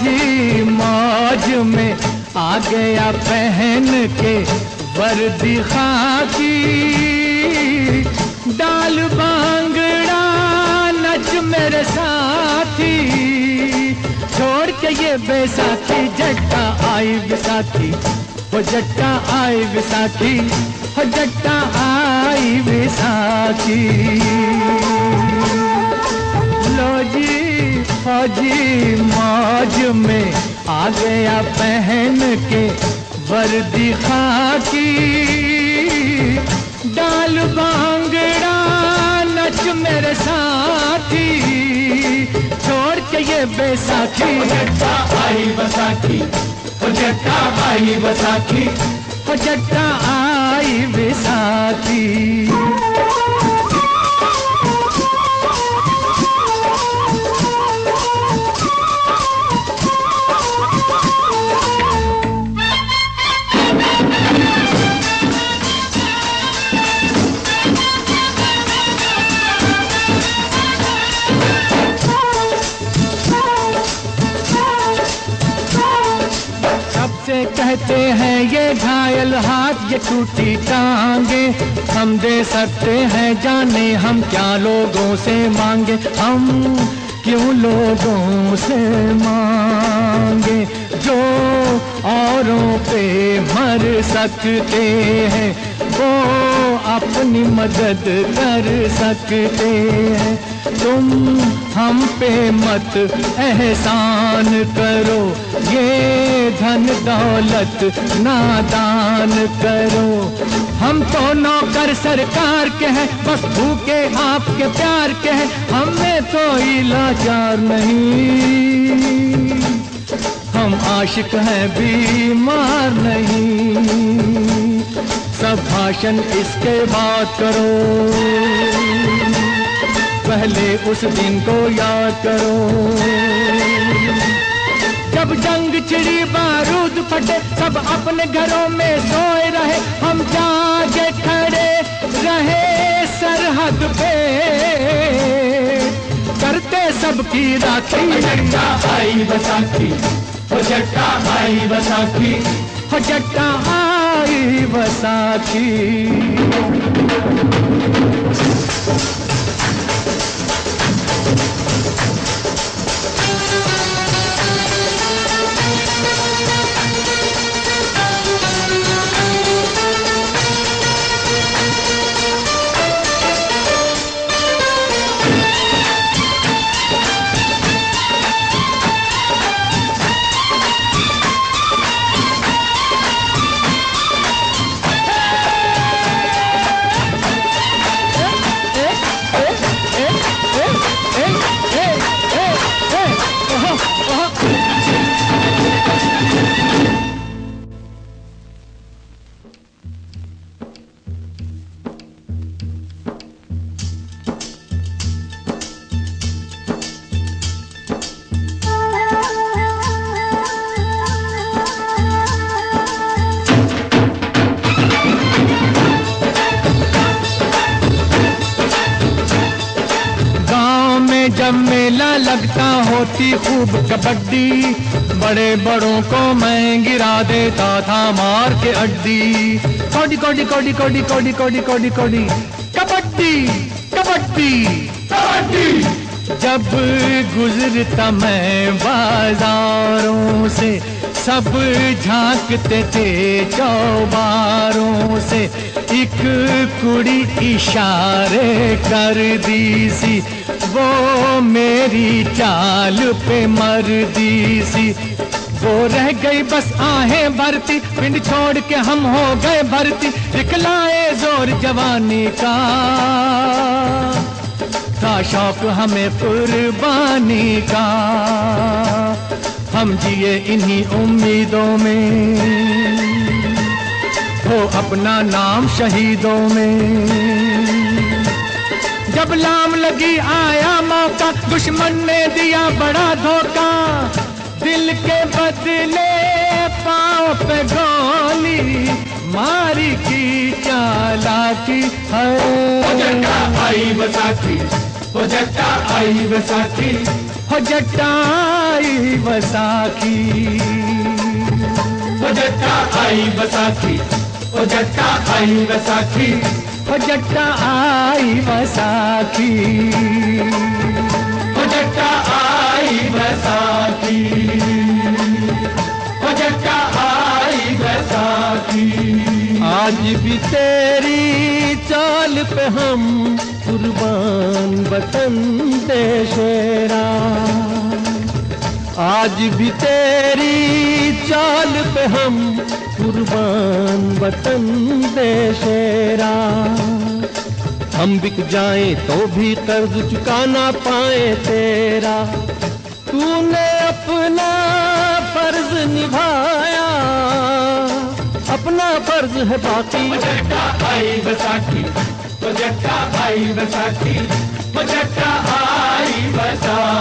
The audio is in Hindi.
फौजी मौज में आ गया पहन के वर्दी खाकी, डाल भांगड़ा नच मेरे साथी, छोड़ के ये बैसाखी जट्टा आई विसाखी, वो जट्टा आई विसाखी, वो जट्टा आई विसाखी। लो जी फौजी मौज में आ गया पहन के वर्दी खाकी, डाल भांगड़ा नच मेरे साथी, छोड़ के ये बैसाखी जट्टा आई बैसाखी, जट्टा आई बैसाखी, जट्टा आई बैसाखी। कहते हैं ये घायल हाथ ये टूटी टांगे, हम दे सकते हैं जाने हम क्या लोगों से मांगे, हम क्यों लोगों से मांगे, जो औरों पे मर सकते हैं वो अपनी मदद कर सकते हैं। तुम हम पे मत एहसान करो, ये धन दौलत नादान करो, हम तो नौकर सरकार के हैं, बस भूखे आपके प्यार के हैं, हमें कोई लाचार नहीं, हम आशिक हैं बीमार नहीं। सब भाषण इसके बाद करो, पहले उस दिन को याद करो जब जंग छिड़ी बारूद फटे, सब अपने घरों में सोए रहे, हम जागे खड़े रहे सरहद पे, करते सबकी राखी। जट्टा आई बैसाखी, जट्टा आई बैसाखी, जट्टा आई बैसाखी। जब मेला लगता होती खूब कबड्डी, बड़े बड़ों को मैं गिरा देता था मार के अड्डी। कोडी कोडी कोडी कोडी कोडी कोडी कोडी कोडी कबड्डी कबड्डी कबड्डी। जब गुजरता मैं बाजारों से, सब झांकते थे चौबारों से, एक कुड़ी इशारे कर दी सी, वो मेरी चाल पे मर दी सी। वो रह गई बस आहें भरती, पिंड छोड़ के हम हो गए भरती, दिखलाए जोर जवानी का, था शौक हमें कुर्बानी का। हम जिए इन्हीं उम्मीदों में, हो अपना नाम शहीदों में। जब लाम लगी आया मौका, दुश्मन ने दिया बड़ा धोखा, दिल के बदले पाँव पे गोली मारी की चालाकी है। जट्टा आई बैसाखी, जट्टा आई बैसाखी, हो जट्टा आई वसाखी, हो जट्टा आई वसाखी, हो जट्टा आई वसाखी, हो जट्टा आई वसाखी, हो जट्टा आई वसाखी, हो जट्टा आई वसाखी। आज भी तेरी चाल पे हम कुर्बान वतन दे शेरा, आज भी तेरी चाल पे हम कुर्बान वतन दे शेरा। हम बिक जाएं तो भी कर्ज चुका ना पाए तेरा, तूने अपना फर्ज निभाया, अपना फर्ज है बाकी। हो जट्टा आई वसाखी, हो जट्टा आई वसाखी, हो जट्टा आई वसाखी।